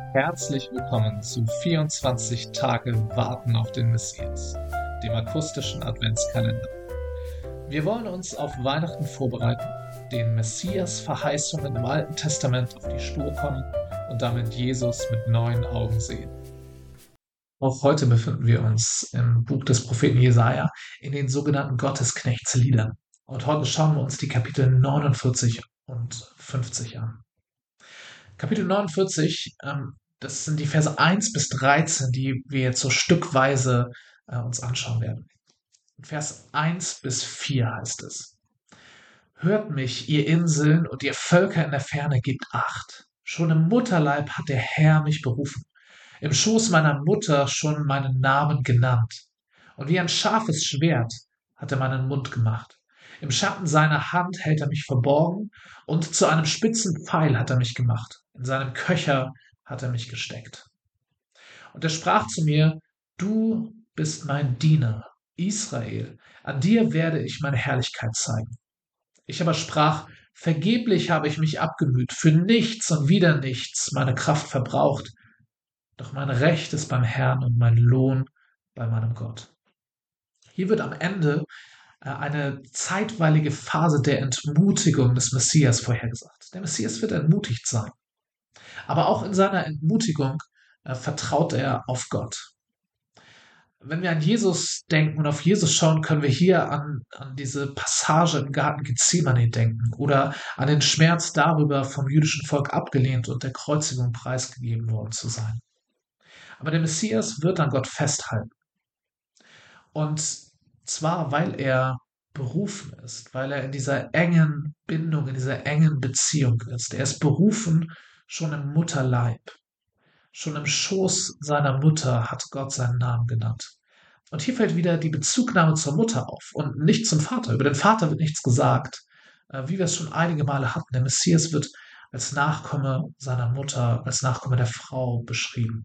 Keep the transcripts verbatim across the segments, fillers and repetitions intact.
Herzlich willkommen zu vierundzwanzig Tage Warten auf den Messias, dem akustischen Adventskalender. Wir wollen uns auf Weihnachten vorbereiten, den Messias-Verheißungen im Alten Testament auf die Spur kommen und damit Jesus mit neuen Augen sehen. Auch heute befinden wir uns im Buch des Propheten Jesaja in den sogenannten Gottesknechtsliedern. Und heute schauen wir uns die Kapitel neunundvierzig und fünfzig an. Kapitel neunundvierzig, ähm, das sind die Verse eins bis dreizehn, die wir jetzt so stückweise äh, uns anschauen werden. In Vers eins bis vier heißt es: Hört mich, ihr Inseln und ihr Völker in der Ferne, gebt Acht. Schon im Mutterleib hat der Herr mich berufen, im Schoß meiner Mutter schon meinen Namen genannt. Und wie ein scharfes Schwert hat er meinen Mund gemacht. Im Schatten seiner Hand hält er mich verborgen, und zu einem spitzen Pfeil hat er mich gemacht. In seinem Köcher hat er mich gesteckt. Und er sprach zu mir: Du bist mein Diener, Israel. An dir werde ich meine Herrlichkeit zeigen. Ich aber sprach: Vergeblich habe ich mich abgemüht, für nichts und wieder nichts meine Kraft verbraucht. Doch mein Recht ist beim Herrn und mein Lohn bei meinem Gott. Hier wird am Ende eine zeitweilige Phase der Entmutigung des Messias vorhergesagt. Der Messias wird entmutigt sein. Aber auch in seiner Entmutigung äh, vertraut er auf Gott. Wenn wir an Jesus denken und auf Jesus schauen, können wir hier an, an diese Passage im Garten Gethsemane denken oder an den Schmerz darüber, vom jüdischen Volk abgelehnt und der Kreuzigung preisgegeben worden zu sein. Aber der Messias wird an Gott festhalten. Und zwar, weil er berufen ist, weil er in dieser engen Bindung, in dieser engen Beziehung ist. Er ist berufen schon im Mutterleib. Schon im Schoß seiner Mutter hat Gott seinen Namen genannt. Und hier fällt wieder die Bezugnahme zur Mutter auf und nicht zum Vater. Über den Vater wird nichts gesagt, wie wir es schon einige Male hatten. Der Messias wird als Nachkomme seiner Mutter, als Nachkomme der Frau beschrieben.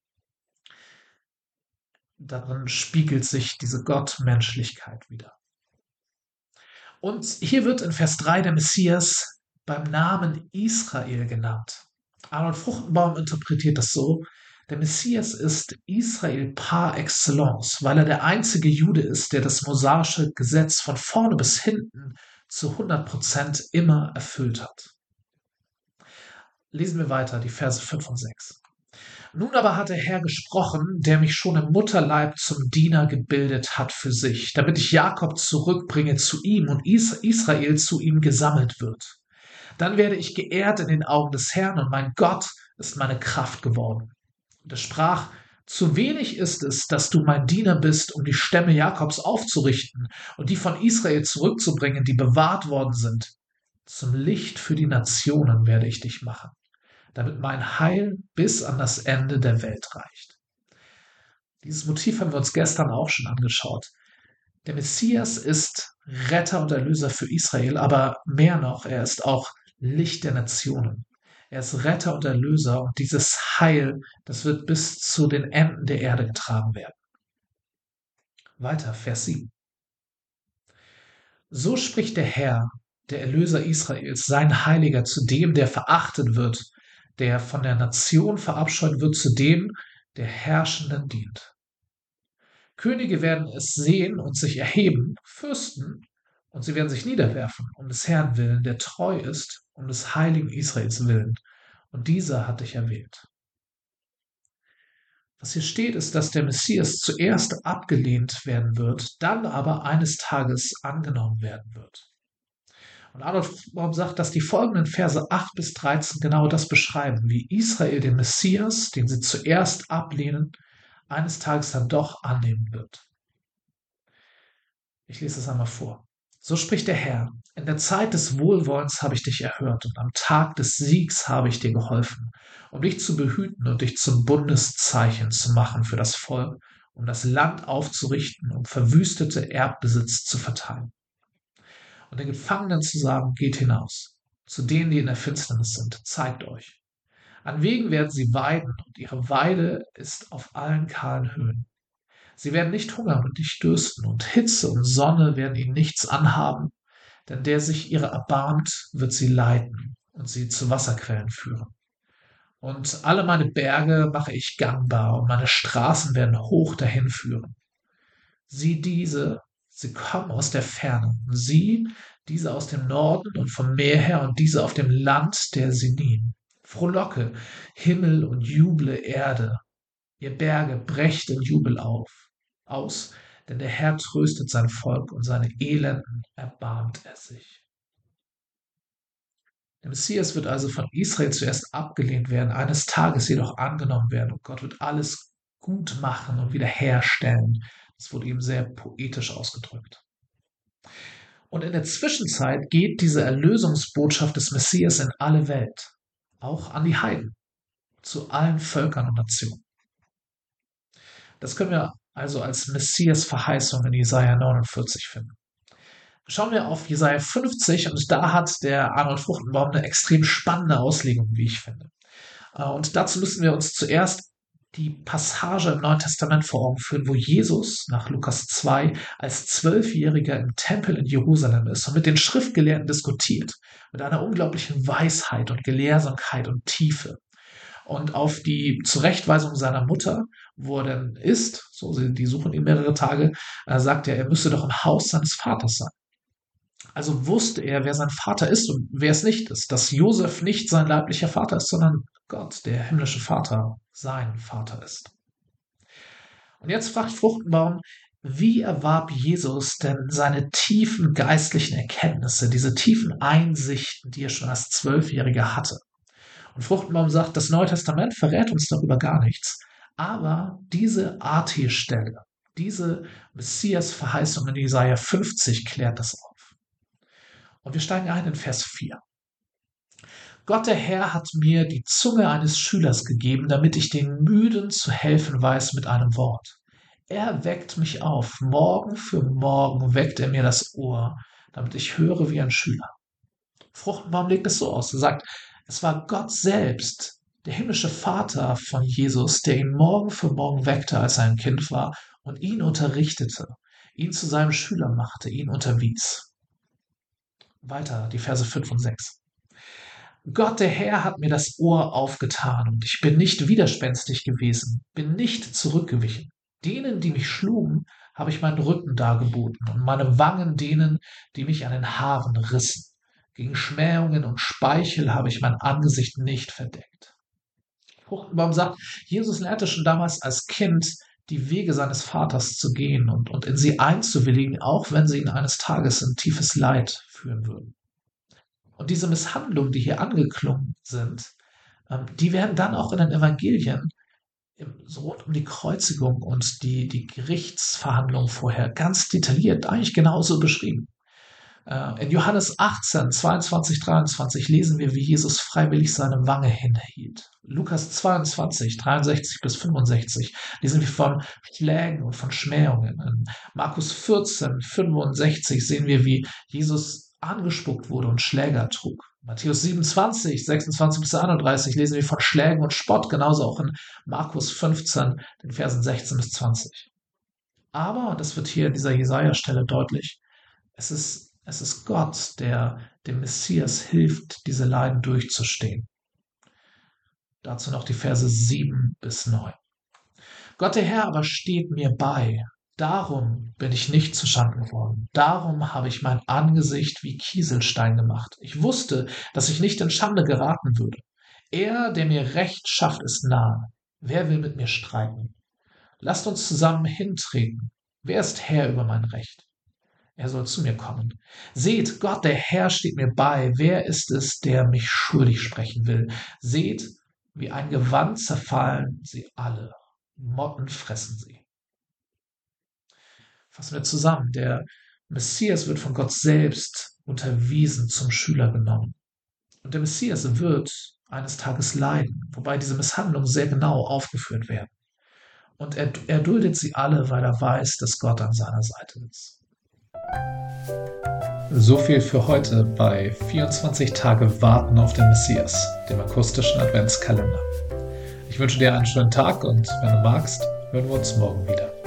Darin spiegelt sich diese Gottmenschlichkeit wieder. Und hier wird in Vers drei der Messias beim Namen Israel genannt. Arnold Fruchtenbaum interpretiert das so: Der Messias ist Israel par excellence, weil er der einzige Jude ist, der das mosaische Gesetz von vorne bis hinten zu hundert Prozent immer erfüllt hat. Lesen wir weiter, die Verse fünf und sechs. Nun aber hat der Herr gesprochen, der mich schon im Mutterleib zum Diener gebildet hat für sich, damit ich Jakob zurückbringe zu ihm und Israel zu ihm gesammelt wird. Dann werde ich geehrt in den Augen des Herrn, und mein Gott ist meine Kraft geworden. Und er sprach: Zu wenig ist es, dass du mein Diener bist, um die Stämme Jakobs aufzurichten und die von Israel zurückzubringen, die bewahrt worden sind. Zum Licht für die Nationen werde ich dich machen, damit mein Heil bis an das Ende der Welt reicht. Dieses Motiv haben wir uns gestern auch schon angeschaut. Der Messias ist Retter und Erlöser für Israel, aber mehr noch, er ist auch Licht der Nationen. Er ist Retter und Erlöser, und dieses Heil, das wird bis zu den Enden der Erde getragen werden. Weiter, Vers sieben. So spricht der Herr, der Erlöser Israels, sein Heiliger, zu dem, der verachtet wird, der von der Nation verabscheut wird, zu dem, der Herrschenden dient. Könige werden es sehen und sich erheben, Fürsten, und sie werden sich niederwerfen, um des Herrn willen, der treu ist, um des heiligen Israels willen. Und dieser hat dich erwählt. Was hier steht, ist, dass der Messias zuerst abgelehnt werden wird, dann aber eines Tages angenommen werden wird. Und Adolf Baum sagt, dass die folgenden Verse acht bis dreizehn genau das beschreiben, wie Israel den Messias, den sie zuerst ablehnen, eines Tages dann doch annehmen wird. Ich lese es einmal vor. So spricht der Herr: In der Zeit des Wohlwollens habe ich dich erhört, und am Tag des Siegs habe ich dir geholfen, um dich zu behüten und dich zum Bundeszeichen zu machen für das Volk, um das Land aufzurichten, um verwüstete Erbbesitz zu verteilen. Und den Gefangenen zu sagen: Geht hinaus. Zu denen, die in der Finsternis sind, zeigt euch. An Wegen werden sie weiden, und ihre Weide ist auf allen kahlen Höhen. Sie werden nicht hungern und nicht dürsten, und Hitze und Sonne werden ihnen nichts anhaben, denn der sich ihrer erbarmt, wird sie leiten und sie zu Wasserquellen führen. Und alle meine Berge mache ich gangbar und meine Straßen werden hoch dahin führen. Sieh diese, sie kommen aus der Ferne. Sie, diese aus dem Norden und vom Meer her und diese auf dem Land der Sinin. Frohlocke, Himmel und juble Erde. Ihr Berge, brecht in Jubel auf, aus, denn der Herr tröstet sein Volk und seine Elenden erbarmt er sich. Der Messias wird also von Israel zuerst abgelehnt werden, eines Tages jedoch angenommen werden und Gott wird alles gut machen und wiederherstellen. Das wurde eben sehr poetisch ausgedrückt. Und in der Zwischenzeit geht diese Erlösungsbotschaft des Messias in alle Welt, auch an die Heiden, zu allen Völkern und Nationen. Das können wir also als Messias-Verheißung in Jesaja neunundvierzig finden. Schauen wir auf Jesaja fünfzig und da hat der Arnold Fruchtenbaum eine extrem spannende Auslegung, wie ich finde. Und dazu müssen wir uns zuerst die Passage im Neuen Testament vor Augen führen, wo Jesus nach Lukas zwei als Zwölfjähriger im Tempel in Jerusalem ist und mit den Schriftgelehrten diskutiert, mit einer unglaublichen Weisheit und Gelehrsamkeit und Tiefe. Und auf die Zurechtweisung seiner Mutter, wo er denn ist, so die suchen ihn mehrere Tage, sagt er, er müsse doch im Haus seines Vaters sein. Also wusste er, wer sein Vater ist und wer es nicht ist, dass Josef nicht sein leiblicher Vater ist, sondern Gott, der himmlische Vater, sein Vater ist. Und jetzt fragt Fruchtenbaum, wie erwarb Jesus denn seine tiefen geistlichen Erkenntnisse, diese tiefen Einsichten, die er schon als Zwölfjähriger hatte? Und Fruchtenbaum sagt, das Neue Testament verrät uns darüber gar nichts. Aber diese A T-Stelle, diese Messias-Verheißung in Jesaja fünfzig klärt das auf. Und wir steigen ein in Vers vier. Gott der Herr hat mir die Zunge eines Schülers gegeben, damit ich den Müden zu helfen weiß mit einem Wort. Er weckt mich auf, Morgen für Morgen weckt er mir das Ohr, damit ich höre wie ein Schüler. Fruchtenbaum legt es so aus, er sagt, es war Gott selbst, der himmlische Vater von Jesus, der ihn Morgen für Morgen weckte, als er ein Kind war und ihn unterrichtete, ihn zu seinem Schüler machte, ihn unterwies. Weiter, die Verse fünf und sechs. Gott, der Herr, hat mir das Ohr aufgetan und ich bin nicht widerspenstig gewesen, bin nicht zurückgewichen. Denen, die mich schlugen, habe ich meinen Rücken dargeboten und meine Wangen denen, die mich an den Haaren rissen. Gegen Schmähungen und Speichel habe ich mein Angesicht nicht verdeckt. Fruchtenbaum sagt, Jesus lernte schon damals als Kind, die Wege seines Vaters zu gehen und, und in sie einzuwilligen, auch wenn sie ihn eines Tages in tiefes Leid führen würden. Und diese Misshandlungen, die hier angeklungen sind, die werden dann auch in den Evangelien so rund um die Kreuzigung und die, die Gerichtsverhandlungen vorher ganz detailliert, eigentlich genauso beschrieben. In Johannes achtzehn, zweiundzwanzig, dreiundzwanzig lesen wir, wie Jesus freiwillig seine Wange hinhielt. Lukas zweiundzwanzig, dreiundsechzig bis fünfundsechzig lesen wir von Schlägen und von Schmähungen. In Markus vierzehn, fünfundsechzig sehen wir, wie Jesus angespuckt wurde und Schläger trug. Matthäus siebenundzwanzig, sechsundzwanzig bis einunddreißig lesen wir von Schlägen und Spott, genauso auch in Markus fünfzehn, den Versen sechzehn bis zwanzig. Aber, und das wird hier in dieser Jesaja-Stelle deutlich, es ist Es ist Gott, der dem Messias hilft, diese Leiden durchzustehen. Dazu noch die Verse sieben bis neun. Gott der Herr aber steht mir bei. Darum bin ich nicht zuschanden geworden. Darum habe ich mein Angesicht wie Kieselstein gemacht. Ich wusste, dass ich nicht in Schande geraten würde. Er, der mir Recht schafft, ist nahe. Wer will mit mir streiten? Lasst uns zusammen hintreten. Wer ist Herr über mein Recht? Er soll zu mir kommen. Seht, Gott, der Herr steht mir bei. Wer ist es, der mich schuldig sprechen will? Seht, wie ein Gewand zerfallen sie alle. Motten fressen sie. Fassen wir zusammen. Der Messias wird von Gott selbst unterwiesen, zum Schüler genommen. Und der Messias wird eines Tages leiden, wobei diese Misshandlungen sehr genau aufgeführt werden. Und er, er duldet sie alle, weil er weiß, dass Gott an seiner Seite ist. So viel für heute bei vierundzwanzig Tage Warten auf den Messias, dem akustischen Adventskalender. Ich wünsche dir einen schönen Tag und wenn du magst, hören wir uns morgen wieder.